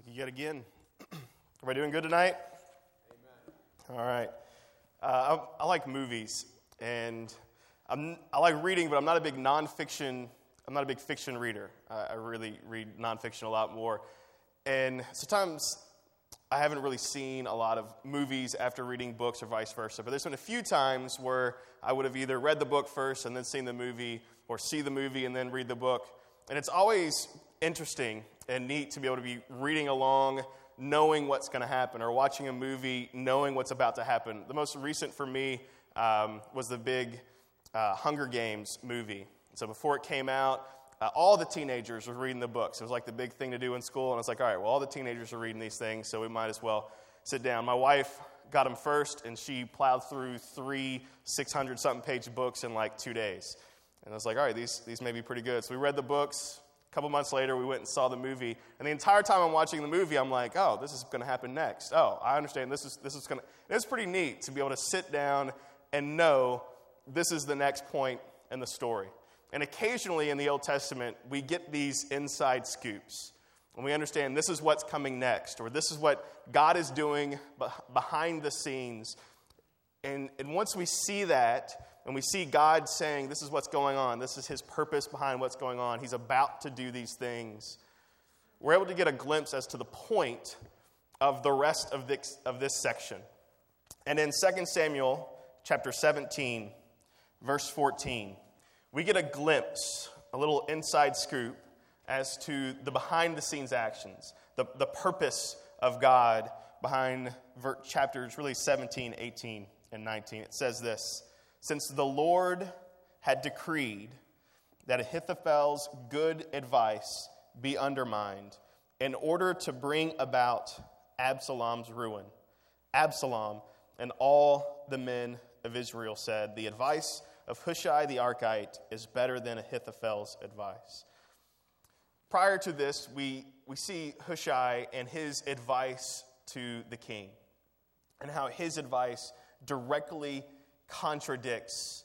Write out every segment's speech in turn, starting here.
You yet again. Everybody doing good tonight? Amen. All right. I like movies, and I like reading, but I'm not a big fiction reader. I really read nonfiction a lot more. And sometimes I haven't really seen a lot of movies after reading books or vice versa. But there's been a few times where I would have either read the book first and then seen the movie, or see the movie and then read the book. And it's always interesting and neat to be able to be reading along, knowing what's going to happen, or watching a movie, knowing what's about to happen. The most recent for me was the big Hunger Games movie. So before it came out, all the teenagers were reading the books. It was like the big thing to do in school, and it's like, all right, well, all the teenagers are reading these things, so we might as well sit down. My wife got them first, and she plowed through 3 600-something page books in like 2 days. And I was like, all right, these may be pretty good. So we read the books. A couple months later, we went and saw the movie. And the entire time I'm watching the movie, I'm like, oh, this is going to happen next. Oh, I understand. This is going to. It's pretty neat to be able to sit down and know this is the next point in the story. And occasionally in the Old Testament, we get these inside scoops. And we understand this is what's coming next, or this is what God is doing behind the scenes. And once we see that, and we see God saying, this is what's going on, this is his purpose behind what's going on, he's about to do these things, we're able to get a glimpse as to the point of the rest of this section. And in 2 Samuel chapter 17, verse 14, we get a glimpse, a little inside scoop, as to the behind-the-scenes actions, the purpose of God behind chapters really 17, 18, and 19. It says this: since the Lord had decreed that Ahithophel's good advice be undermined in order to bring about Absalom's ruin, Absalom and all the men of Israel said, the advice of Hushai the Archite is better than Ahithophel's advice. Prior to this, we see Hushai and his advice to the king, and how his advice directly contradicts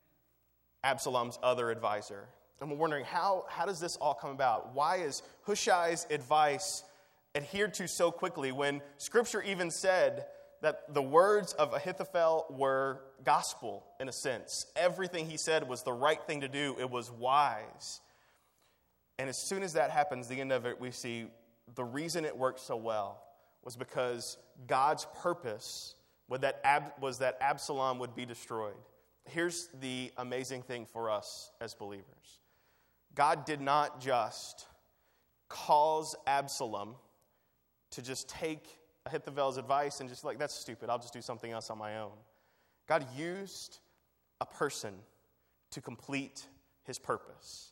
Absalom's other advisor. And we're wondering, how does this all come about? Why is Hushai's advice adhered to so quickly when Scripture even said that the words of Ahithophel were gospel in a sense? Everything he said was the right thing to do. It was wise. And as soon as that happens, the end of it, we see the reason it worked so well was because God's purpose was that Absalom would be destroyed. Here's the amazing thing for us as believers. God did not just cause Absalom to just take Ahithophel's advice and just like, that's stupid, I'll just do something else on my own. God used a person to complete his purpose.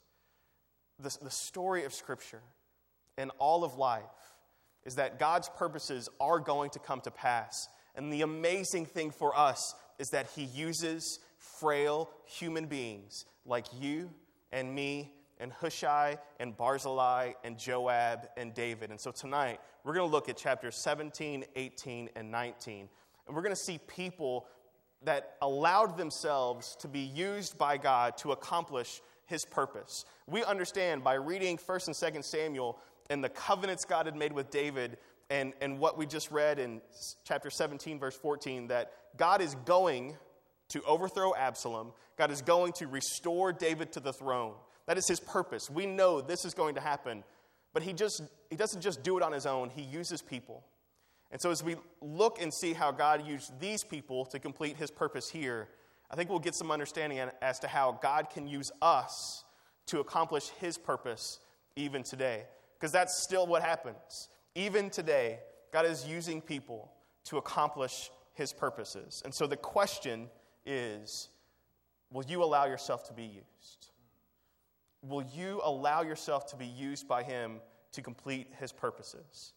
The story of Scripture and all of life is that God's purposes are going to come to pass. And the amazing thing for us is that he uses frail human beings like you and me and Hushai and Barzillai and Joab and David. And so tonight, we're going to look at chapters 17, 18, and 19. And we're going to see people that allowed themselves to be used by God to accomplish his purpose. We understand by reading 1 and 2 Samuel and the covenants God had made with David and what we just read in chapter 17, verse 14, that God is going to overthrow Absalom. God is going to restore David to the throne. That is his purpose. We know this is going to happen. But he doesn't just do it on his own. He uses people. And so as we look and see how God used these people to complete his purpose here, I think we'll get some understanding as to how God can use us to accomplish his purpose even today. Because that's still what happens. Even today, God is using people to accomplish his purposes. And so the question is, will you allow yourself to be used? Will you allow yourself to be used by him to complete his purposes?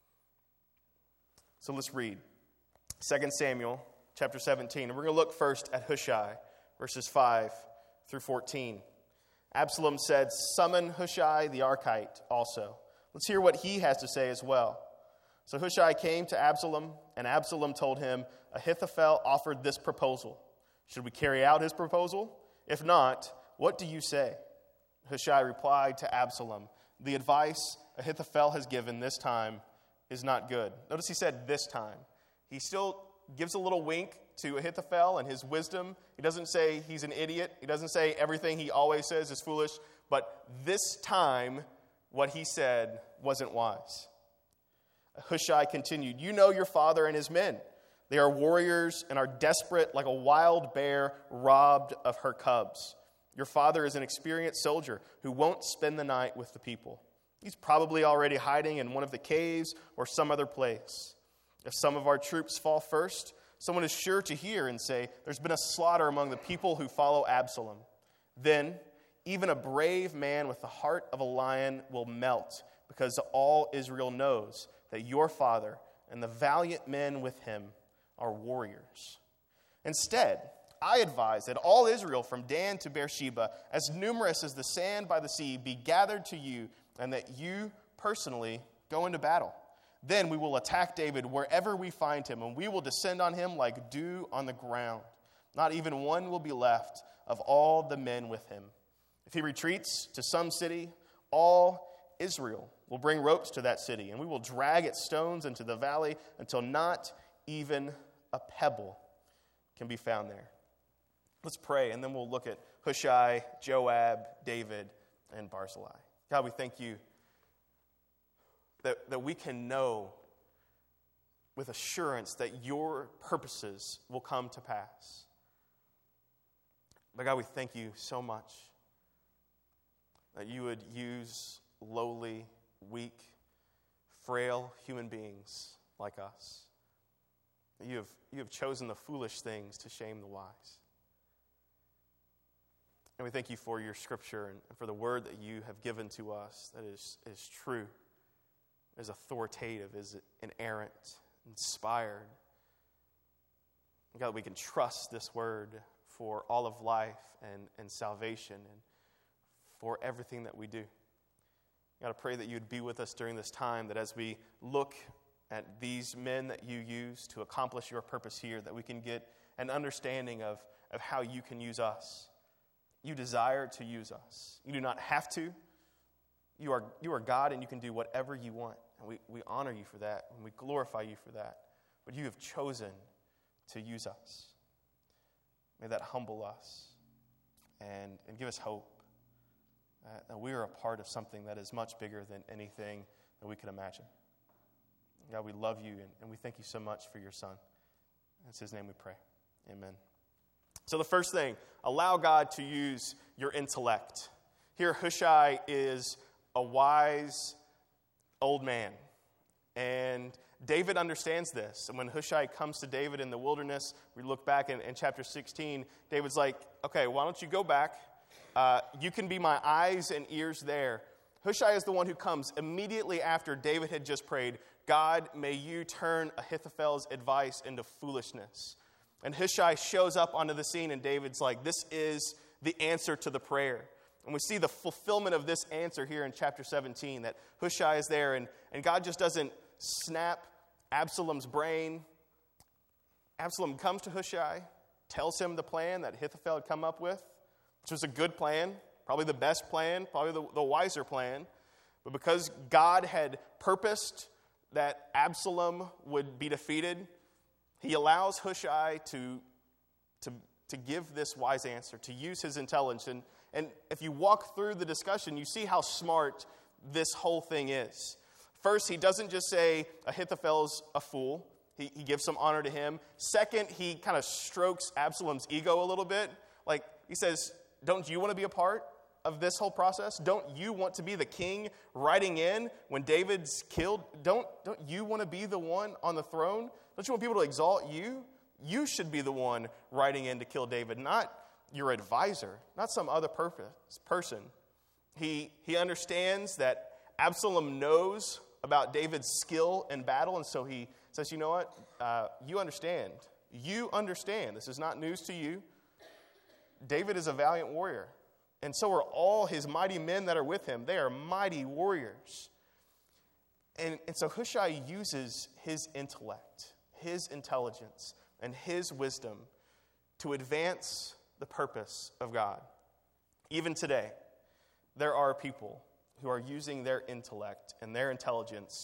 So let's read 2 Samuel chapter 17. And we're going to look first at Hushai, verses 5 through 14. Absalom said, summon Hushai the Archite also. Let's hear what he has to say as well. So Hushai came to Absalom, and Absalom told him, Ahithophel offered this proposal. Should we carry out his proposal? If not, what do you say? Hushai replied to Absalom, the advice Ahithophel has given this time is not good. Notice he said this time. He still gives a little wink to Ahithophel and his wisdom. He doesn't say he's an idiot. He doesn't say everything he always says is foolish. But this time, what he said wasn't wise. Hushai continued, "You know your father and his men. They are warriors and are desperate like a wild bear robbed of her cubs. Your father is an experienced soldier who won't spend the night with the people. He's probably already hiding in one of the caves or some other place. If some of our troops fall first, someone is sure to hear and say, 'There's been a slaughter among the people who follow Absalom.' Then even a brave man with the heart of a lion will melt, because all Israel knows that your father and the valiant men with him are warriors. Instead, I advise that all Israel from Dan to Beersheba, as numerous as the sand by the sea, be gathered to you, and that you personally go into battle. Then we will attack David wherever we find him, and we will descend on him like dew on the ground. Not even one will be left of all the men with him. If he retreats to some city, all Israel will bring ropes to that city, and we will drag its stones into the valley until not even a pebble can be found there." Let's pray, and then we'll look at Hushai, Joab, David, and Barzillai. God, we thank you that we can know with assurance that your purposes will come to pass. But God, we thank you so much that you would use lowly, weak, frail human beings like us. You have chosen the foolish things to shame the wise. And we thank you for your scripture and for the word that you have given to us that is true, is authoritative, is inerrant, inspired. And God, we can trust this word for all of life and salvation and for everything that we do. God, I pray that you'd be with us during this time, that as we look at these men that you use to accomplish your purpose here, that we can get an understanding of how you can use us. You desire to use us. You do not have to. You are God, and you can do whatever you want. And we honor you for that, and we glorify you for that. But you have chosen to use us. May that humble us and give us hope that we are a part of something that is much bigger than anything that we can imagine. God, we love you, and we thank you so much for your Son. In his name we pray. Amen. So the first thing, allow God to use your intellect. Here, Hushai is a wise old man. And David understands this. And when Hushai comes to David in the wilderness, we look back in chapter 16, David's like, okay, why don't you go back? You can be my eyes and ears there. Hushai is the one who comes immediately after David had just prayed, God, may you turn Ahithophel's advice into foolishness. And Hushai shows up onto the scene, and David's like, this is the answer to the prayer. And we see the fulfillment of this answer here in chapter 17, that Hushai is there, and God just doesn't snap Absalom's brain. Absalom comes to Hushai, tells him the plan that Ahithophel had come up with, which was a good plan, probably the best plan, probably the wiser plan. But because God had purposed that Absalom would be defeated, he allows Hushai to give this wise answer, to use his intelligence. And if you walk through the discussion, you see how smart this whole thing is. First, he doesn't just say Ahithophel's a fool. He gives some honor to him. Second, he kind of strokes Absalom's ego a little bit. Like, he says, don't you want to be a part of this whole process? Don't you want to be the king riding in when David's killed? Don't you want to be the one on the throne? Don't you want people to exalt you? You should be the one riding in to kill David, not your advisor, not some other person. He understands that Absalom knows about David's skill in battle, and so he says, you know what? You understand. You understand. This is not news to you. David is a valiant warrior, and so are all his mighty men that are with him. They are mighty warriors. And so Hushai uses his intellect, his intelligence, and his wisdom to advance the purpose of God. Even today, there are people who are using their intellect and their intelligence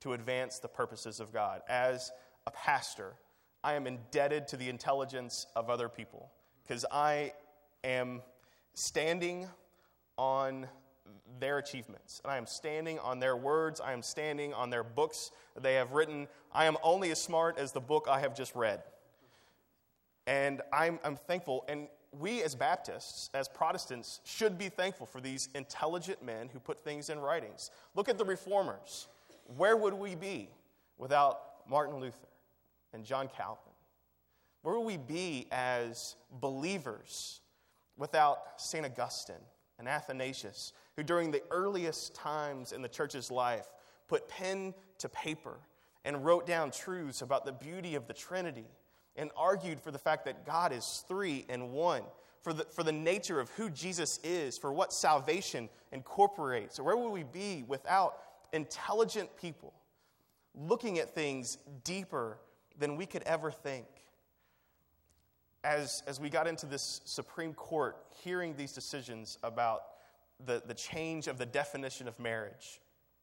to advance the purposes of God. As a pastor, I am indebted to the intelligence of other people because I am standing on their achievements, and I am standing on their words. I am standing on their books that they have written. I am only as smart as the book I have just read. And I'm thankful, and we as Baptists, as Protestants, should be thankful for these intelligent men who put things in writings. Look at the Reformers. Where would we be without Martin Luther and John Calvin? Where would we be as believers without St. Augustine and Athanasius, who during the earliest times in the church's life put pen to paper and wrote down truths about the beauty of the Trinity and argued for the fact that God is three in one, for the nature of who Jesus is, for what salvation incorporates? Where would we be without intelligent people looking at things deeper than we could ever think? As we got into this Supreme Court, hearing these decisions about the change of the definition of marriage,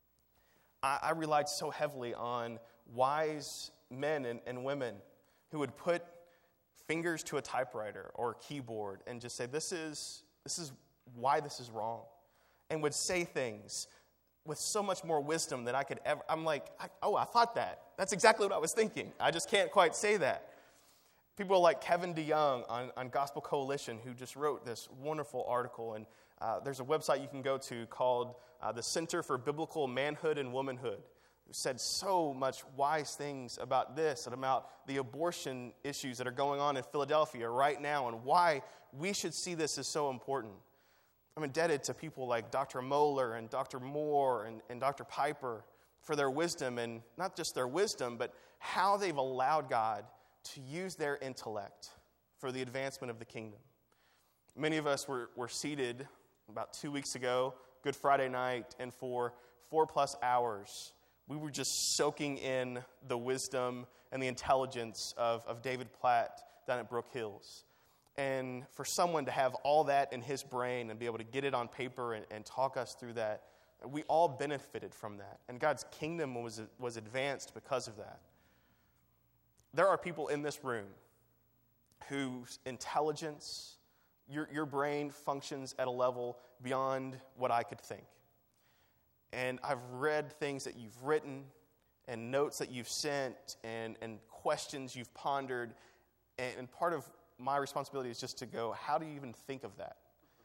I relied so heavily on wise men and women who would put fingers to a typewriter or a keyboard and just say, this is why this is wrong, and would say things with so much more wisdom than I could ever. I'm like, I thought that. That's exactly what I was thinking. I just can't quite say that. People like Kevin DeYoung on Gospel Coalition, who just wrote this wonderful article, and there's a website you can go to called the Center for Biblical Manhood and Womanhood, who said so much wise things about this and about the abortion issues that are going on in Philadelphia right now and why we should see this as so important. I'm indebted to people like Dr. Moeller and Dr. Moore and Dr. Piper for their wisdom, and not just their wisdom, but how they've allowed God to use their intellect for the advancement of the kingdom. Many of us were seated about 2 weeks ago, Good Friday night, and for 4+ hours, we were just soaking in the wisdom and the intelligence of David Platt down at Brook Hills. And for someone to have all that in his brain and be able to get it on paper and talk us through that, we all benefited from that. And God's kingdom was advanced because of that. There are people in this room whose intelligence, your brain functions at a level beyond what I could think. And I've read things that you've written and notes that you've sent and questions you've pondered. And part of my responsibility is just to go, how do you even think of that?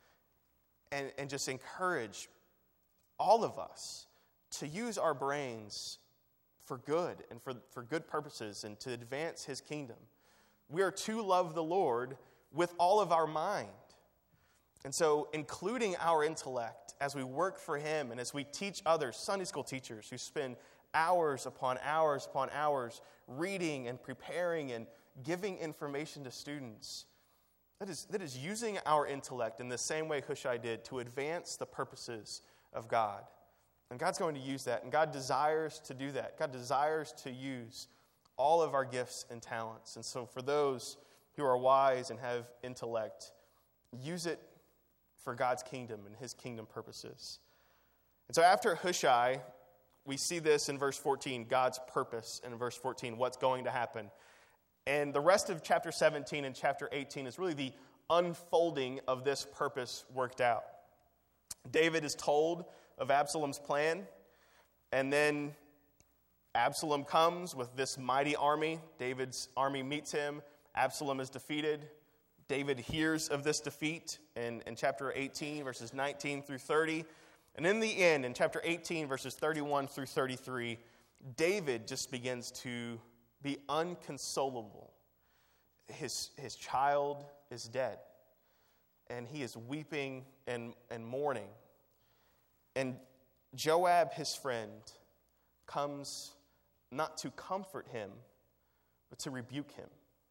And just encourage all of us to use our brains for good and for good purposes and to advance his kingdom. We are to love the Lord with all of our mind. And so including our intellect as we work for him and as we teach others, Sunday school teachers who spend hours upon hours upon hours reading and preparing and giving information to students, that is using our intellect in the same way Hushai did to advance the purposes of God. And God's going to use that, and God desires to do that. God desires to use all of our gifts and talents. And so for those who are wise and have intellect, use it for God's kingdom and his kingdom purposes. And so after Hushai, we see this in verse 14, God's purpose, and in verse 14, what's going to happen. And the rest of chapter 17 and chapter 18 is really the unfolding of this purpose worked out. David is told of Absalom's plan, and then Absalom comes with this mighty army. David's army meets him. Absalom is defeated. David hears of this defeat in chapter 18, verses 19 through 30. And in the end, in chapter 18, verses 31 through 33, David just begins to be unconsolable. His child is dead, and he is weeping and mourning. And Joab, his friend, comes not to comfort him, but to rebuke him.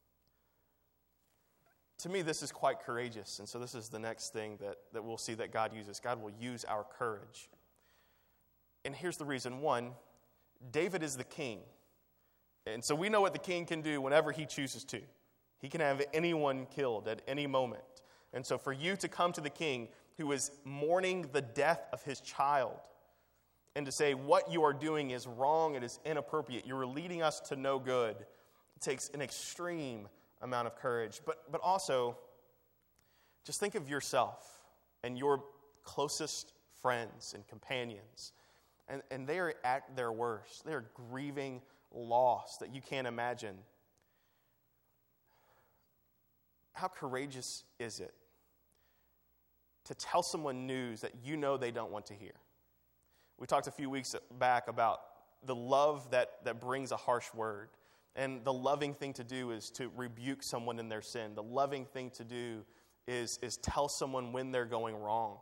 To me, this is quite courageous, and so this is the next thing that we'll see that God uses. God will use our courage. And here's the reason. One, David is the king. And so we know what the king can do whenever he chooses to. He can have anyone killed at any moment. And so for you to come to the king who is mourning the death of his child, and to say what you are doing is wrong, it is inappropriate, you are leading us to no good. It takes an extreme amount of courage. But also, just think of yourself and your closest friends and companions. And they are at their worst. They are grieving loss that you can't imagine. How courageous is it to tell someone news that you know they don't want to hear? We talked a few weeks back about the love that brings a harsh word. And the loving thing to do is to rebuke someone in their sin. The loving thing to do is tell someone when they're going wrong.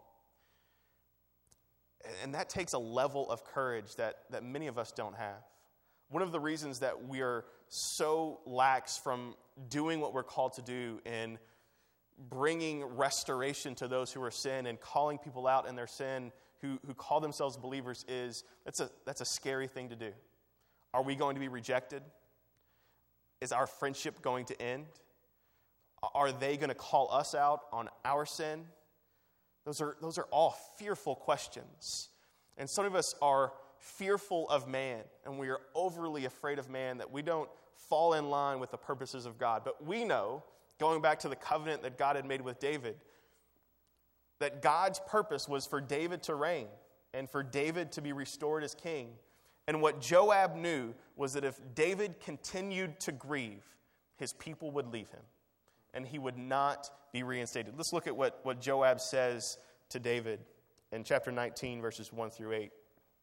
And that takes a level of courage that many of us don't have. One of the reasons that we are so lax from doing what we're called to do in bringing restoration to those who are sin and calling people out in their sin who call themselves believers is that's a scary thing to do. Are we going to be rejected? Is our friendship going to end? Are they going to call us out on our sin? Those are all fearful questions. And some of us are fearful of man, and we are overly afraid of man that we don't fall in line with the purposes of God. But we know, going back to the covenant that God had made with David, that God's purpose was for David to reign and for David to be restored as king. And what Joab knew was that if David continued to grieve, his people would leave him, and he would not be reinstated. Let's look at what Joab says to David in chapter 19, verses 1 through 8.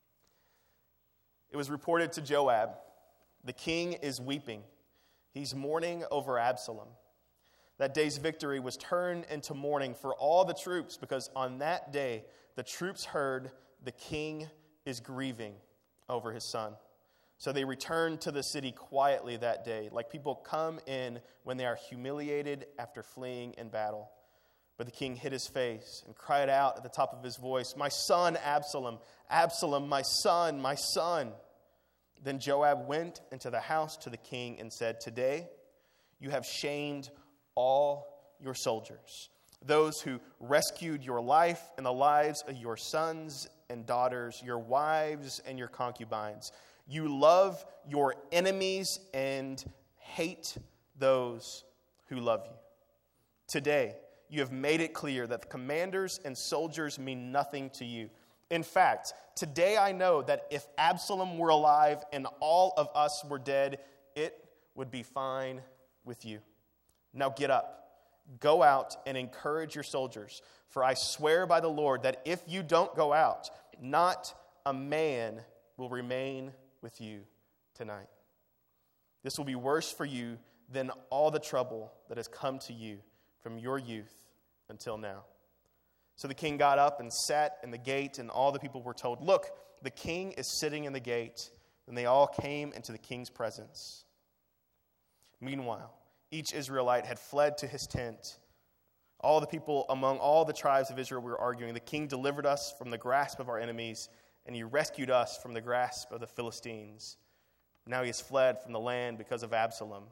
It was reported to Joab, "The king is weeping. He's mourning over Absalom." That day's victory was turned into mourning for all the troops, because on that day the troops heard the king is grieving over his son. So they returned to the city quietly that day, like people come in when they are humiliated after fleeing in battle. But the king hid his face and cried out at the top of his voice, "My son Absalom, Absalom, my son, my son." Then Joab went into the house to the king and said, "Today you have shamed all your soldiers, those who rescued your life and the lives of your sons and daughters, your wives and your concubines. You love your enemies and hate those who love you. Today, you have made it clear that the commanders and soldiers mean nothing to you. In fact, today I know that if Absalom were alive and all of us were dead, it would be fine with you. Now get up, go out and encourage your soldiers, for I swear by the Lord that if you don't go out, not a man will remain with you tonight. This will be worse for you than all the trouble that has come to you from your youth until now." So the king got up and sat in the gate, and all the people were told, "Look, the king is sitting in the gate." And they all came into the king's presence. Meanwhile, each Israelite had fled to his tent. All the people among all the tribes of Israel were arguing, "The king delivered us from the grasp of our enemies, and he rescued us from the grasp of the Philistines. Now he has fled from the land because of Absalom.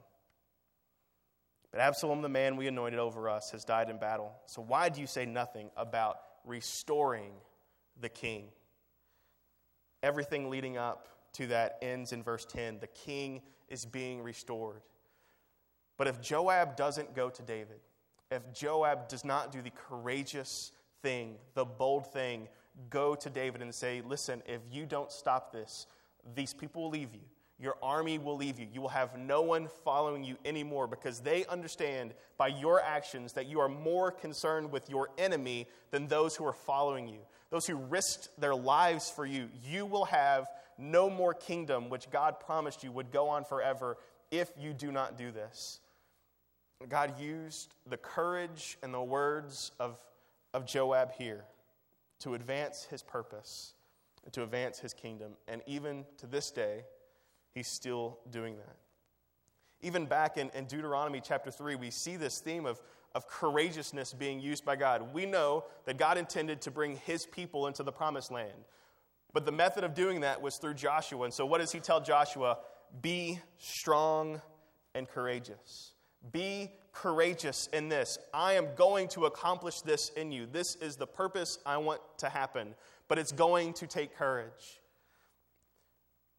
But Absalom, the man we anointed over us, has died in battle. So why do you say nothing about restoring the king?" Everything leading up to that ends in verse 10. The king is being restored. But if Joab doesn't go to David, if Joab does not do the courageous thing, the bold thing, go to David and say, "Listen, if you don't stop this, these people will leave you. Your army will leave you. You will have no one following you anymore, because they understand by your actions that you are more concerned with your enemy than those who are following you, those who risked their lives for you. You will have no more kingdom, which God promised you would go on forever if you do not do this." God used the courage and the words of Joab here to advance his purpose and to advance his kingdom. And even to this day, he's still doing that. Even back in Deuteronomy chapter 3, we see this theme of courageousness being used by God. We know that God intended to bring his people into the promised land. But the method of doing that was through Joshua. And so what does he tell Joshua? Be strong and courageous. Be courageous in this. I am going to accomplish this in you. This is the purpose I want to happen. But it's going to take courage.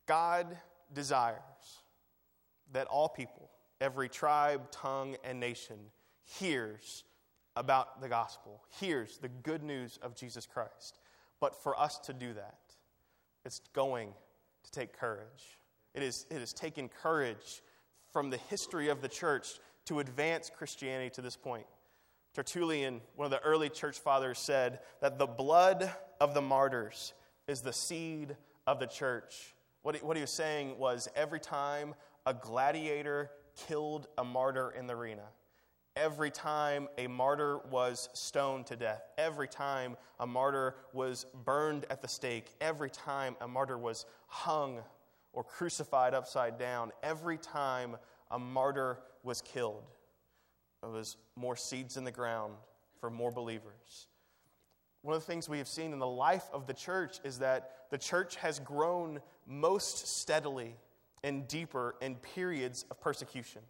God desires that all people, every tribe, tongue, and nation, hears about the gospel, hears the good news of Jesus Christ. But for us to do that, it's going to take courage. It has taken courage from the history of the church to advance Christianity to this point. Tertullian, one of the early church fathers, said that the blood of the martyrs is the seed of the church. What he was saying was every time a gladiator killed a martyr in the arena, every time a martyr was stoned to death, every time a martyr was burned at the stake, every time a martyr was hung or crucified upside down, every time a martyr was killed, it was more seeds in the ground for more believers. One of the things we have seen in the life of the church is that the church has grown most steadily and deeper in periods of persecution.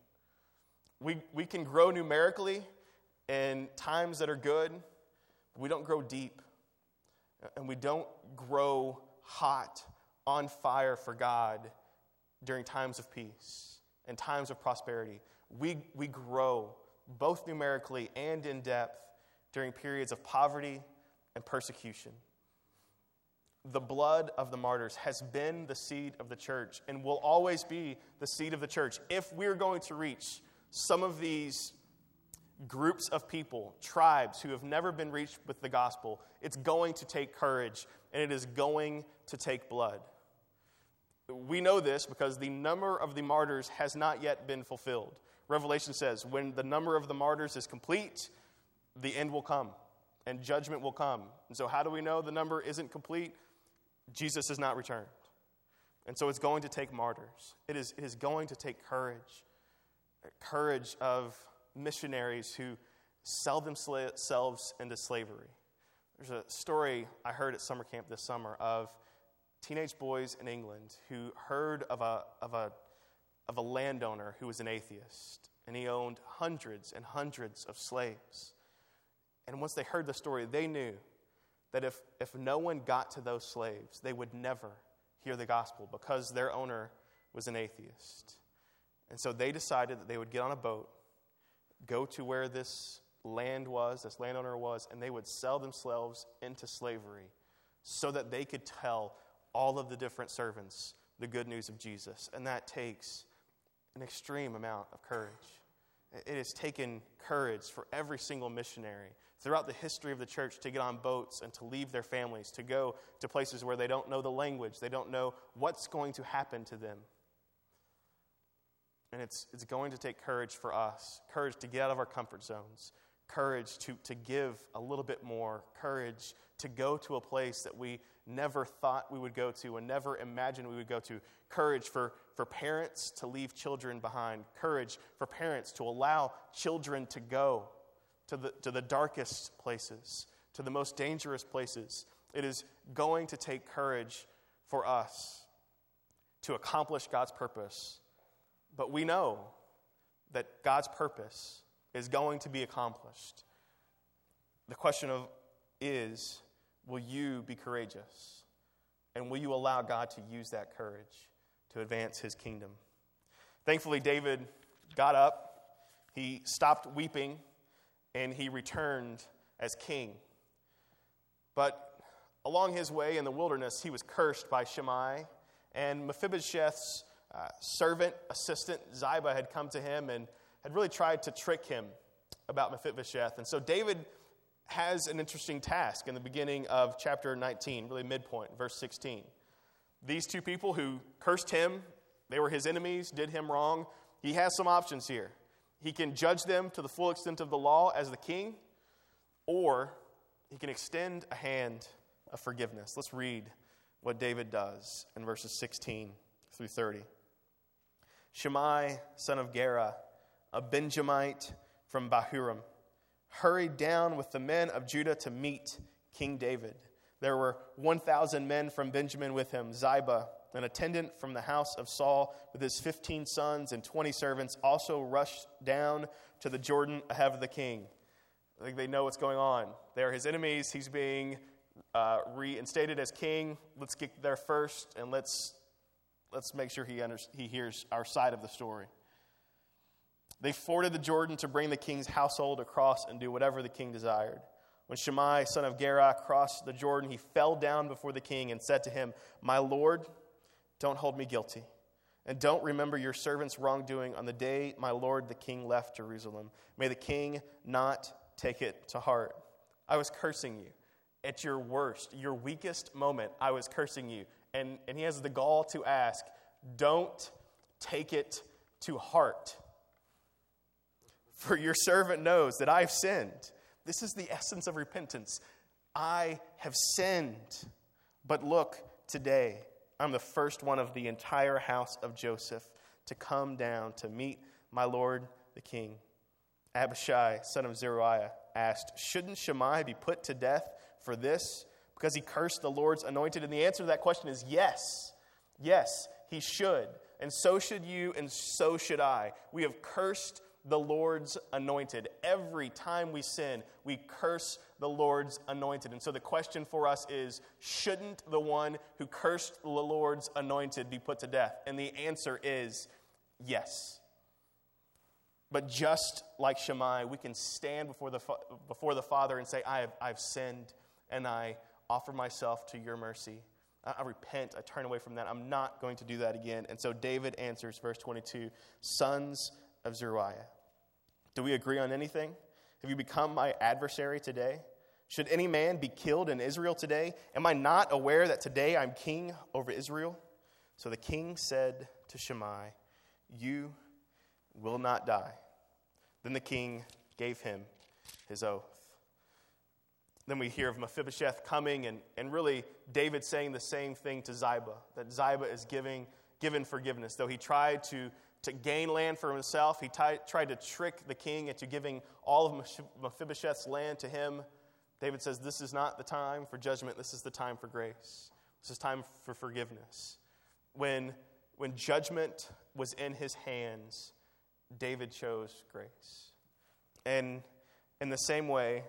We can grow numerically in times that are good, but we don't grow deep. And we don't grow hot, on fire for God during times of peace and times of prosperity. We grow both numerically and in depth during periods of poverty and persecution. The blood of the martyrs has been the seed of the church and will always be the seed of the church. If we're going to reach some of these groups of people, tribes who have never been reached with the gospel, it's going to take courage and it is going to take blood. We know this because the number of the martyrs has not yet been fulfilled. Revelation says when the number of the martyrs is complete, the end will come and judgment will come. And so how do we know the number isn't complete? Jesus has not returned. And so it's going to take martyrs. It is going to take courage. Courage of missionaries who sell themselves into slavery. There's a story I heard at summer camp this summer of teenage boys in England who heard of a landowner who was an atheist, and he owned hundreds and hundreds of slaves. And once they heard the story, they knew that if no one got to those slaves, they would never hear the gospel because their owner was an atheist. And so they decided that they would get on a boat, go to where this landowner was, and they would sell themselves into slavery so that they could tell all of the different servants the good news of Jesus. And that takes an extreme amount of courage. It has taken courage for every single missionary throughout the history of the church to get on boats and to leave their families, to go to places where they don't know the language, they don't know what's going to happen to them. And it's going to take courage for us, courage to get out of our comfort zones, courage to give a little bit more, courage to go to a place that we never thought we would go to and never imagined we would go to, courage for parents to leave children behind, courage for parents to allow children to go to the darkest places, to the most dangerous places. It is going to take courage for us to accomplish God's purpose. But we know that God's purpose is going to be accomplished. The question is, will you be courageous? And will you allow God to use that courage to advance his kingdom? Thankfully, David got up, he stopped weeping, and he returned as king. But along his way in the wilderness, he was cursed by Shimei, and Mephibosheth's servant, assistant, Ziba, had come to him and had really tried to trick him about Mephibosheth. And so David has an interesting task in the beginning of chapter 19, really midpoint, verse 16. These two people who cursed him, they were his enemies, did him wrong. He has some options here. He can judge them to the full extent of the law as the king, or he can extend a hand of forgiveness. Let's read what David does in verses 16 through 30. Shimei, son of Gera, a Benjamite from Bahurim, hurried down with the men of Judah to meet King David. There were 1,000 men from Benjamin with him. Ziba, an attendant from the house of Saul, with his 15 sons and 20 servants, also rushed down to the Jordan ahead of the king. I think they know what's going on. They're his enemies. He's being reinstated as king. Let's get there first, and let's let's make sure he hears our side of the story. They forded the Jordan to bring the king's household across and do whatever the king desired. When Shimei, son of Gera, crossed the Jordan, he fell down before the king and said to him, "My lord, don't hold me guilty, and don't remember your servant's wrongdoing on the day my lord the king left Jerusalem. May the king not take it to heart." I was cursing you. At your worst, your weakest moment, I was cursing you. And he has the gall to ask, "Don't take it to heart. For your servant knows that I've sinned." This is the essence of repentance. I have sinned. But look, today, I'm the first one of the entire house of Joseph to come down to meet my lord the king. Abishai, son of Zeruiah, asked, "Shouldn't Shimei be put to death for this, because he cursed the Lord's anointed?" And the answer to that question is yes. Yes, he should. And so should you, and so should I. We have cursed the Lord's anointed. Every time we sin, we curse the Lord's anointed. And so the question for us is, shouldn't the one who cursed the Lord's anointed be put to death? And the answer is yes. But just like Shimei, we can stand before the Father and say, I've sinned, and I offer myself to your mercy. I repent. I turn away from that. I'm not going to do that again. And so David answers, verse 22, "Sons of Zeruiah, do we agree on anything? Have you become my adversary today? Should any man be killed in Israel today? Am I not aware that today I'm king over Israel?" So the king said to Shimei, "You will not die." Then the king gave him his oath. Then we hear of Mephibosheth coming, and really David saying the same thing to Ziba, that Ziba is given forgiveness. Though he tried to gain land for himself, he tried to trick the king into giving all of Mephibosheth's land to him. David says, this is not the time for judgment, this is the time for grace. This is time for forgiveness. When judgment was in his hands, David chose grace. And in the same way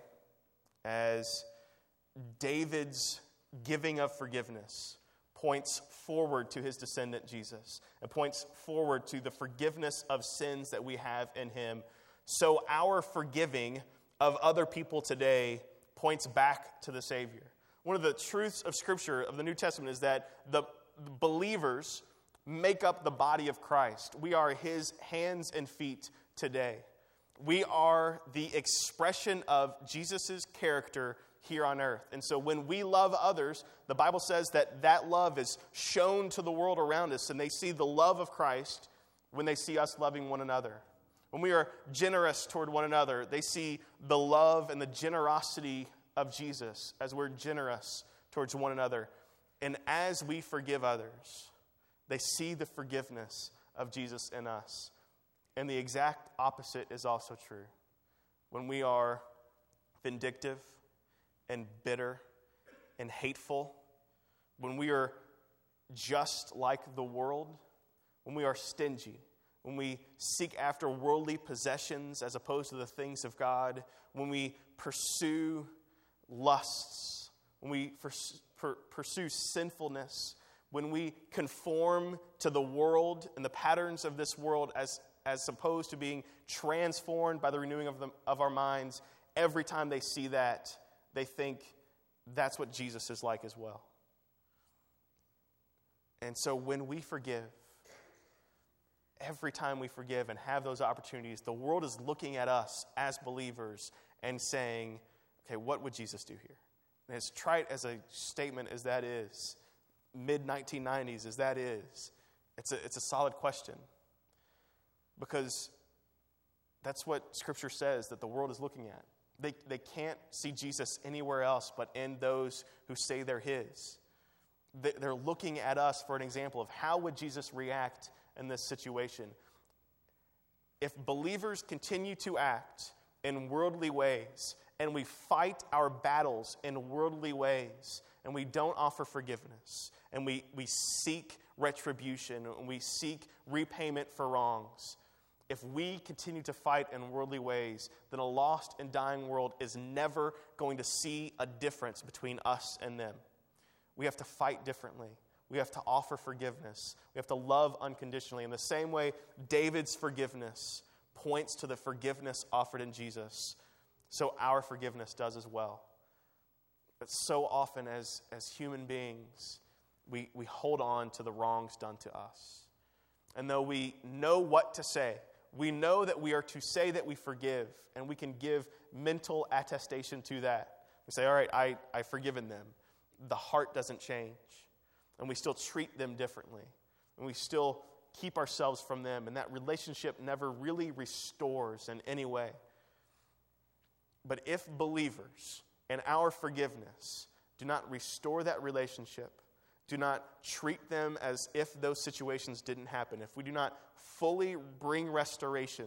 as David's giving of forgiveness points forward to his descendant Jesus, and points forward to the forgiveness of sins that we have in him, so our forgiving of other people today points back to the Savior. One of the truths of Scripture, of the New Testament, is that the believers make up the body of Christ. We are his hands and feet today. We are the expression of Jesus' character here on earth. And so when we love others, the Bible says that love is shown to the world around us, and they see the love of Christ when they see us loving one another. When we are generous toward one another, they see the love and the generosity of Jesus as we're generous towards one another. And as we forgive others, they see the forgiveness of Jesus in us. And the exact opposite is also true. When we are vindictive and bitter and hateful, when we are just like the world, when we are stingy, when we seek after worldly possessions as opposed to the things of God, when we pursue lusts, when we pursue sinfulness, when we conform to the world and the patterns of this world as opposed to being transformed by the renewing of our minds, every time they see that, they think that's what Jesus is like as well. And so when we forgive, every time we forgive and have those opportunities, the world is looking at us as believers and saying, okay, what would Jesus do here? And as trite as a statement as that is, mid-1990s as that is, it's a solid question. Because that's what Scripture says that the world is looking at. They can't see Jesus anywhere else but in those who say they're his. They're looking at us for an example of how would Jesus react in this situation. If believers continue to act in worldly ways, and we fight our battles in worldly ways, and we don't offer forgiveness, and we seek retribution, and we seek repayment for wrongs, if we continue to fight in worldly ways, then a lost and dying world is never going to see a difference between us and them. We have to fight differently. we have to offer forgiveness. We have to love unconditionally. In the same way, David's forgiveness points to the forgiveness offered in Jesus, so our forgiveness does as well. But so often as human beings, we hold on to the wrongs done to us. And though we know what to say, we know that we are to say that we forgive, and we can give mental attestation to that. We say, all right, I've forgiven them. The heart doesn't change. And we still treat them differently. And we still keep ourselves from them. And that relationship never really restores in any way. But if believers in our forgiveness do not restore that relationship, do not treat them as if those situations didn't happen, if we do not fully bring restoration,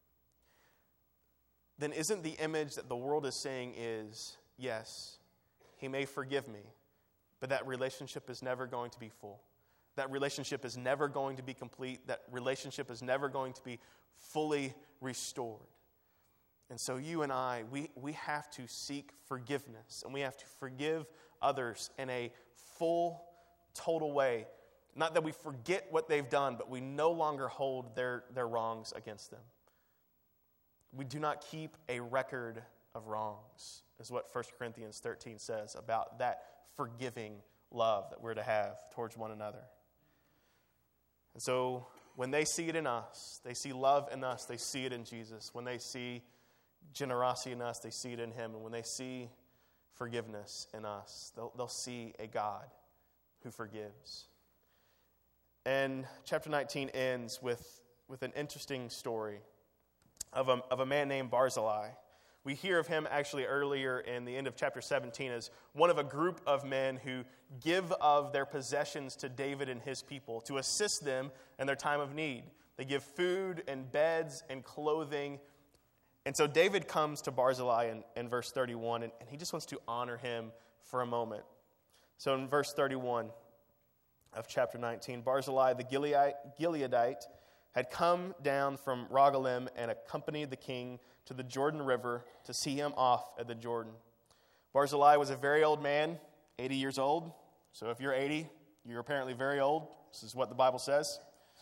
then isn't the image that the world is saying is, yes, he may forgive me, but that relationship is never going to be full. That relationship is never going to be complete. That relationship is never going to be fully restored. And so you and I, we have to seek forgiveness, and we have to forgive others in a full, total way. Not that we forget what they've done, but we no longer hold their wrongs against them. We do not keep a record of wrongs, is what 1 Corinthians 13 says about that forgiving love that we're to have towards one another. And so when they see it in us, they see love in us, they see it in Jesus. When they see generosity in us, they see it in him. And when they see forgiveness in us, they'll see a God who forgives. And chapter 19 ends with an interesting story of a man named Barzillai. We hear of him actually earlier in the end of chapter 17 as one of a group of men who give of their possessions to David and his people to assist them in their time of need. They give food and beds and clothing. And so David comes to Barzillai in verse 31, and he just wants to honor him for a moment. So in verse 31 of chapter 19, Barzillai the Gileadite had come down from Rogelim and accompanied the king to the Jordan River to see him off at the Jordan. Barzillai was a very old man, 80 years old. So if you're 80, you're apparently very old. This is what the Bible says.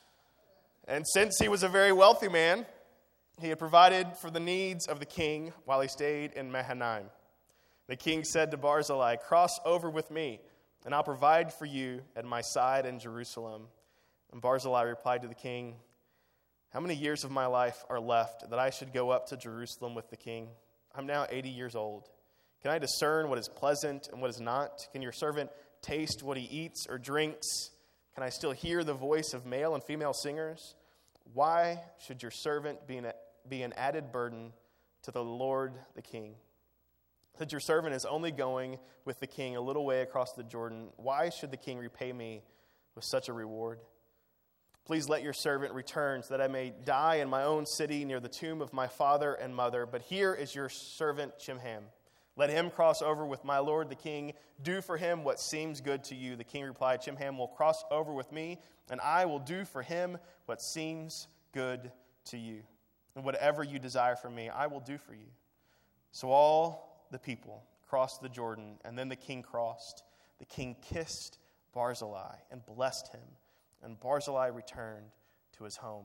And since he was a very wealthy man, he had provided for the needs of the king while he stayed in Mahanaim. The king said to Barzillai, "Cross over with me, and I'll provide for you at my side in Jerusalem." And Barzillai replied to the king, "How many years of my life are left that I should go up to Jerusalem with the king? I'm now 80 years old. Can I discern what is pleasant and what is not? Can your servant taste what he eats or drinks? Can I still hear the voice of male and female singers? Why should your servant be an added burden to the Lord the king? Since your servant is only going with the king a little way across the Jordan, why should the king repay me with such a reward? Please let your servant return so that I may die in my own city near the tomb of my father and mother. But here is your servant Chimham. Let him cross over with my lord the king. Do for him what seems good to you." The king replied, "Chimham will cross over with me, and I will do for him what seems good to you. And whatever you desire from me, I will do for you." So all the people crossed the Jordan, and then the king crossed. The king kissed Barzillai and blessed him, and Barzillai returned to his home.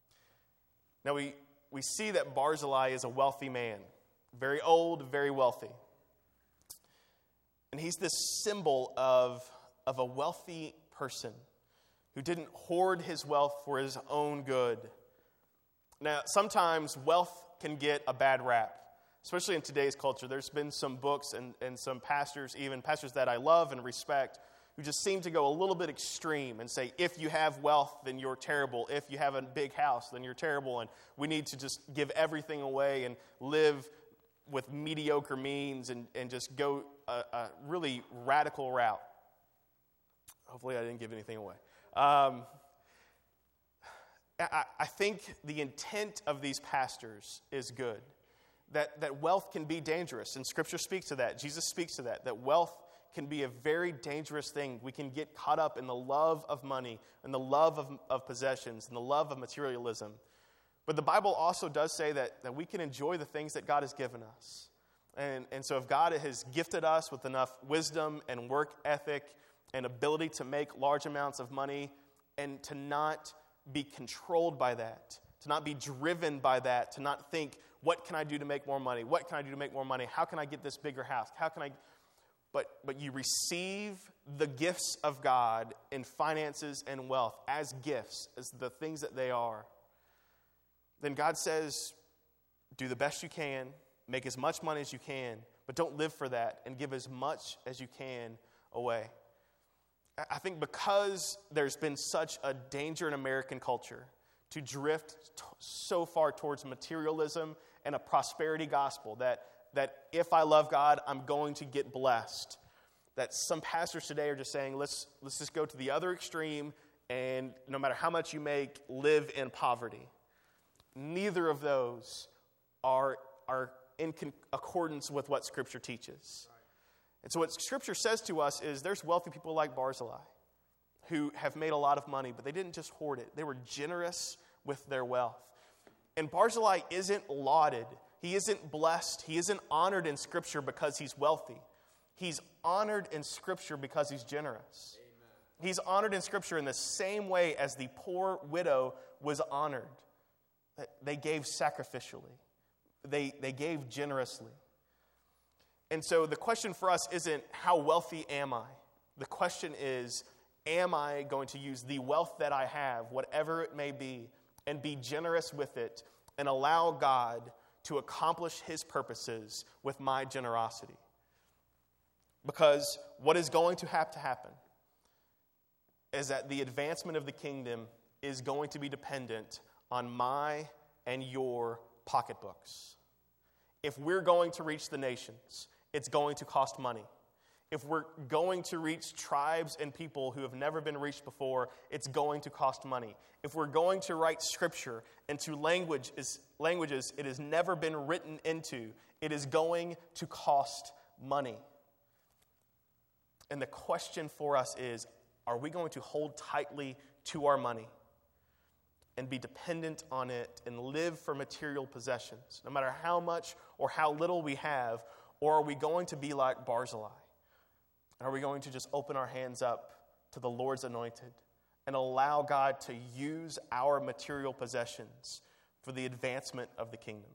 Now we see that Barzillai is a wealthy man, very old, very wealthy. And he's this symbol of a wealthy person who didn't hoard his wealth for his own good. Now, sometimes wealth can get a bad rap, especially in today's culture. There's been some books and some pastors, even pastors that I love and respect, who just seem to go a little bit extreme and say, if you have wealth, then you're terrible. If you have a big house, then you're terrible. And we need to just give everything away and live with mediocre means and just go a really radical route. Hopefully I didn't give anything away. I think the intent of these pastors is good. That wealth can be dangerous, and Scripture speaks to that. Jesus speaks to that wealth can be a very dangerous thing. We can get caught up in the love of money and the love of possessions and the love of materialism. But the Bible also does say that we can enjoy the things that God has given us. And so if God has gifted us with enough wisdom and work ethic and ability to make large amounts of money and to not be controlled by that, to not be driven by that, to not think, what can I do to make more money? What can I do to make more money? How can I get this bigger house? How can I... But you receive the gifts of God in finances and wealth as gifts, as the things that they are. Then God says, do the best you can, make as much money as you can, but don't live for that, and give as much as you can away. I think because there's been such a danger in American culture to drift so far towards materialism and a prosperity gospel that if I love God, I'm going to get blessed. That some pastors today are just saying, let's just go to the other extreme, and no matter how much you make, live in poverty. Neither of those are in accordance with what Scripture teaches. And so what Scripture says to us is there's wealthy people like Barzillai who have made a lot of money, but they didn't just hoard it. They were generous with their wealth. And Barzillai isn't lauded. He isn't blessed. He isn't honored in Scripture because he's wealthy. He's honored in Scripture because he's generous. Amen. He's honored in Scripture in the same way as the poor widow was honored. They gave sacrificially. They gave generously. And so the question for us isn't, how wealthy am I? The question is, am I going to use the wealth that I have, whatever it may be, and be generous with it and allow God to accomplish His purposes with my generosity? Because what is going to have to happen is that the advancement of the kingdom is going to be dependent on my and your pocketbooks. If we're going to reach the nations, it's going to cost money. If we're going to reach tribes and people who have never been reached before, it's going to cost money. If we're going to write Scripture into languages it has never been written into, it is going to cost money. And the question for us is, are we going to hold tightly to our money and be dependent on it and live for material possessions, no matter how much or how little we have, or are we going to be like Barzillai? Are we going to just open our hands up to the Lord's anointed and allow God to use our material possessions for the advancement of the kingdom?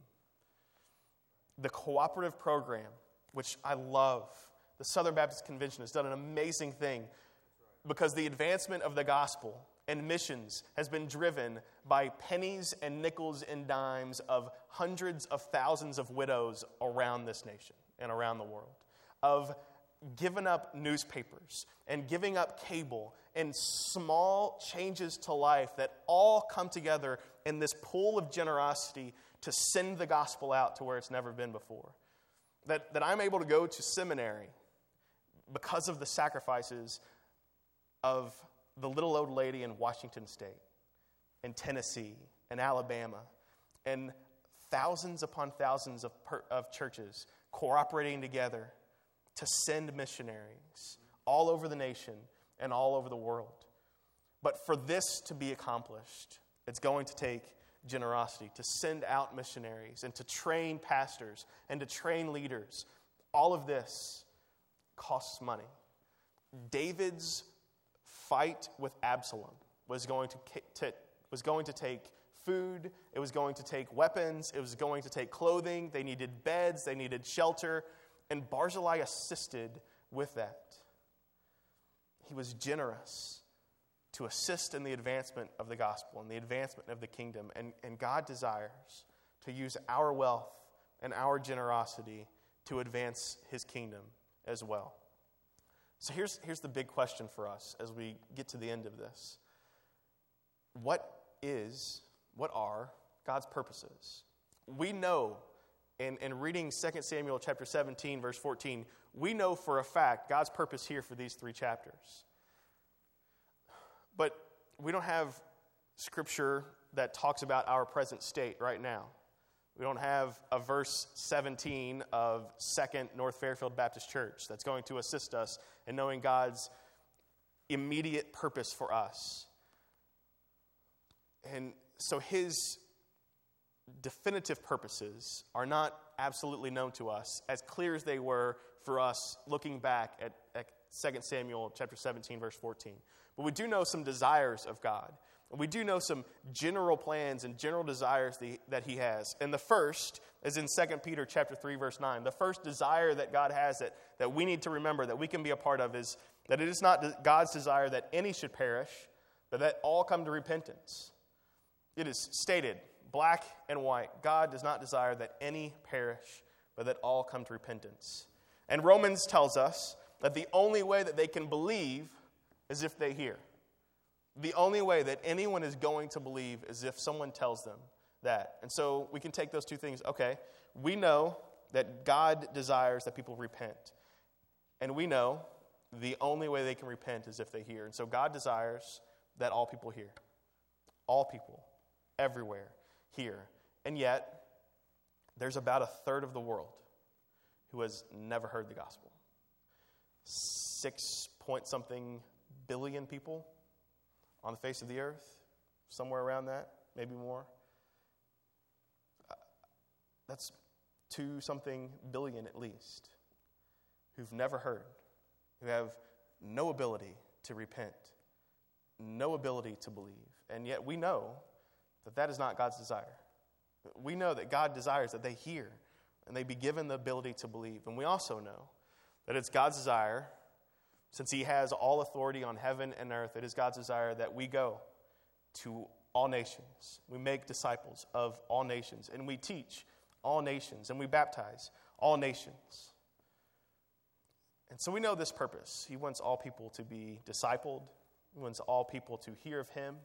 The cooperative program, which I love, the Southern Baptist Convention has done an amazing thing because the advancement of the gospel and missions has been driven by pennies and nickels and dimes of hundreds of thousands of widows around this nation and around the world, of giving up newspapers and giving up cable and small changes to life that all come together in this pool of generosity to send the gospel out to where it's never been before. That I'm able to go to seminary because of the sacrifices of the little old lady in Washington State, in Tennessee, in Alabama, and thousands upon thousands of churches cooperating together to send missionaries all over the nation and all over the world. But for this to be accomplished, it's going to take generosity to send out missionaries and to train pastors and to train leaders. All of this costs money. David's fight with Absalom was going to take food, it was going to take weapons, it was going to take clothing, they needed beds, they needed shelter, and Barzillai assisted with that. He was generous to assist in the advancement of the gospel and the advancement of the kingdom, and God desires to use our wealth and our generosity to advance His kingdom as well. So here's the big question for us as we get to the end of this. What are God's purposes? We know, in reading 2 Samuel chapter 17, verse 14, we know for a fact God's purpose here for these 3 chapters. But we don't have Scripture that talks about our present state right now. We don't have a verse 17 of 2nd North Fairfield Baptist Church that's going to assist us in knowing God's immediate purpose for us. And so His definitive purposes are not absolutely known to us, as clear as they were for us looking back 2 Samuel chapter 17, verse 14. But we do know some desires of God. We do know some general plans and general desires that he has. And the first is in 2 Peter chapter 3, verse 9. The first desire that God has that we need to remember, that we can be a part of, is that it is not God's desire that any should perish, but that all come to repentance. It is stated, black and white, God does not desire that any perish, but that all come to repentance. And Romans tells us that the only way that they can believe is if they hear. The only way that anyone is going to believe is if someone tells them that. And so we can take those two things. Okay, we know that God desires that people repent. And we know the only way they can repent is if they hear. And so God desires that all people hear. All people, everywhere, hear. And yet, there's about a third of the world who has never heard the gospel. 6-point-something billion people on the face of the earth, somewhere around that, maybe more. That's 2-something billion at least, who've never heard, who have no ability to repent, no ability to believe. And yet we know that that is not God's desire. We know that God desires that they hear and they be given the ability to believe. And we also know that it's God's desire, since he has all authority on heaven and earth, it is God's desire that we go to all nations. We make disciples of all nations, and we teach all nations, and we baptize all nations. And so we know this purpose. He wants all people to be discipled. He wants all people to hear of him.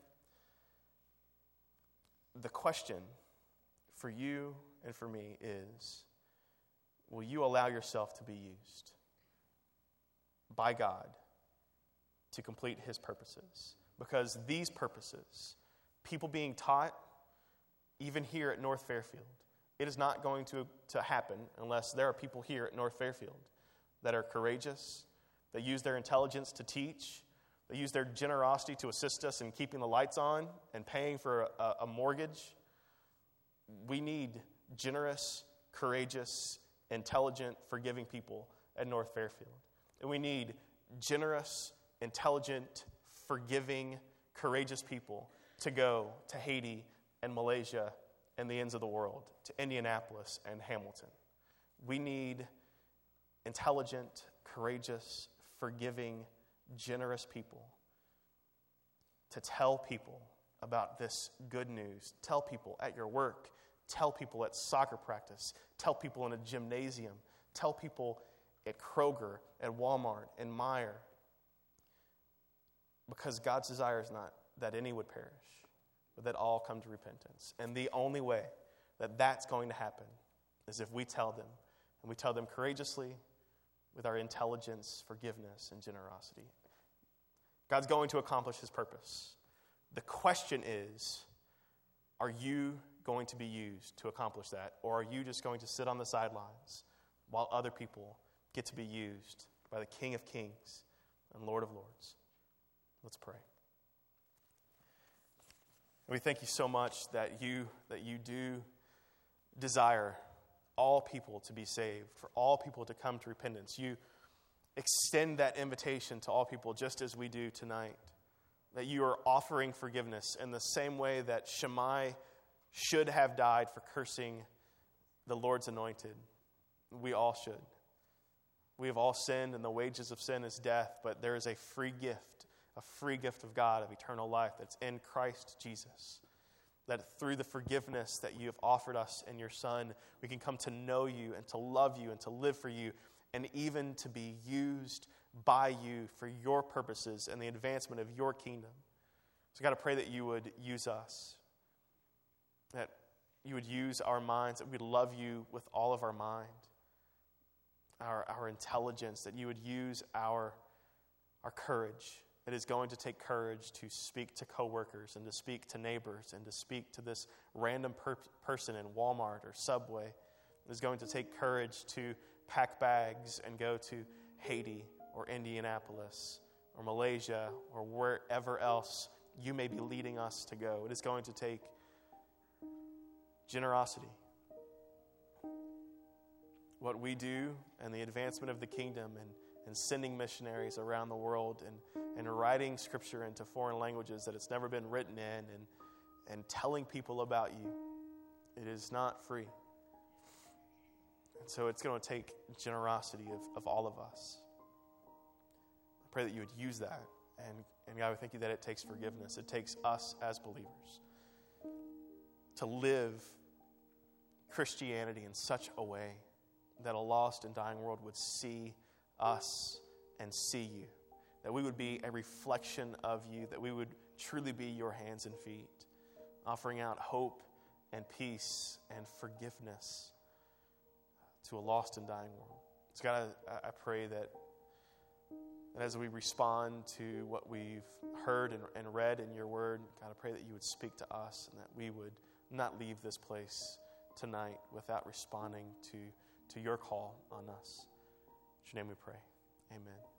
The question for you and for me is, will you allow yourself to be used by God to complete his purposes? Because these purposes, people being taught, even here at North Fairfield, it is not going to happen unless there are people here at North Fairfield that are courageous, that use their intelligence to teach, that use their generosity to assist us in keeping the lights on and paying for a mortgage. We need generous, courageous, intelligent, forgiving people at North Fairfield. And we need generous, intelligent, forgiving, courageous people to go to Haiti and Malaysia and the ends of the world, to Indianapolis and Hamilton. We need intelligent, courageous, forgiving, generous people to tell people about this good news. Tell people at your work. Tell people at soccer practice. Tell people in a gymnasium. Tell people at Kroger, at Walmart, and Meijer. Because God's desire is not that any would perish, but that all come to repentance. And the only way that that's going to happen is if we tell them, and we tell them courageously with our intelligence, forgiveness, and generosity. God's going to accomplish his purpose. The question is, are you going to be used to accomplish that? Or are you just going to sit on the sidelines while other people get to be used by the King of Kings and Lord of Lords? Let's pray. We thank you so much that you do desire all people to be saved, for all people to come to repentance. You extend that invitation to all people just as we do tonight, that you are offering forgiveness in the same way that Shammai should have died for cursing the Lord's anointed. We all should. We have all sinned, and the wages of sin is death, but there is a free gift of God of eternal life that's in Christ Jesus. That through the forgiveness that you have offered us in your Son, we can come to know you and to love you and to live for you, and even to be used by you for your purposes and the advancement of your kingdom. So God, I pray that you would use us, that you would use our minds, that we'd love you with all of our mind, our intelligence, that you would use our courage. It is going to take courage to speak to coworkers and to speak to neighbors and to speak to this random person in Walmart or Subway. It is going to take courage to pack bags and go to Haiti or Indianapolis or Malaysia or wherever else you may be leading us to go. It is going to take generosity. What we do and the advancement of the kingdom and sending missionaries around the world and writing Scripture into foreign languages that it's never been written in and telling people about you. It is not free. And so it's going to take generosity of all of us. I pray that you would use that. And God, we thank you that it takes forgiveness. It takes us as believers to live Christianity in such a way that a lost and dying world would see us and see you. That we would be a reflection of you. That we would truly be your hands and feet, offering out hope and peace and forgiveness to a lost and dying world. So God, I pray that as we respond to what we've heard and read in your word, God, I pray that you would speak to us and that we would not leave this place tonight without responding to your call on us. In your name we pray. Amen.